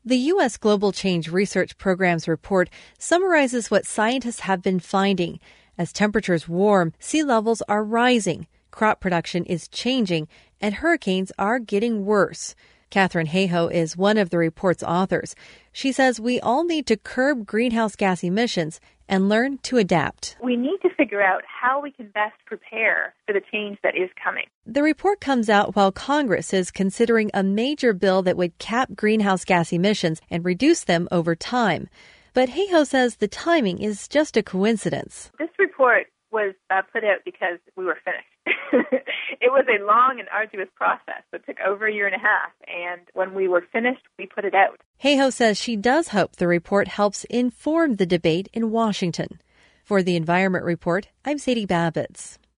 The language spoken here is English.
The U.S. Global Change Research Program's report summarizes what scientists have been finding. As temperatures warm, sea levels are rising, crop production is changing, and hurricanes are getting worse. Katharine Hayhoe is one of the report's authors. She says we all need to curb greenhouse gas emissions and learn to adapt. We need to figure out how we can best prepare for the change that is coming. The report comes out while Congress is considering a major bill that would cap greenhouse gas emissions and reduce them over time. But Hayhoe says the timing is just a coincidence. This report was put out because we were finished. It was a long and arduous process that took over a year and a half, and when we were finished, we put it out. Hayhoe says she does hope the report helps inform the debate in Washington. For the Environment Report, I'm Sadie Babitz.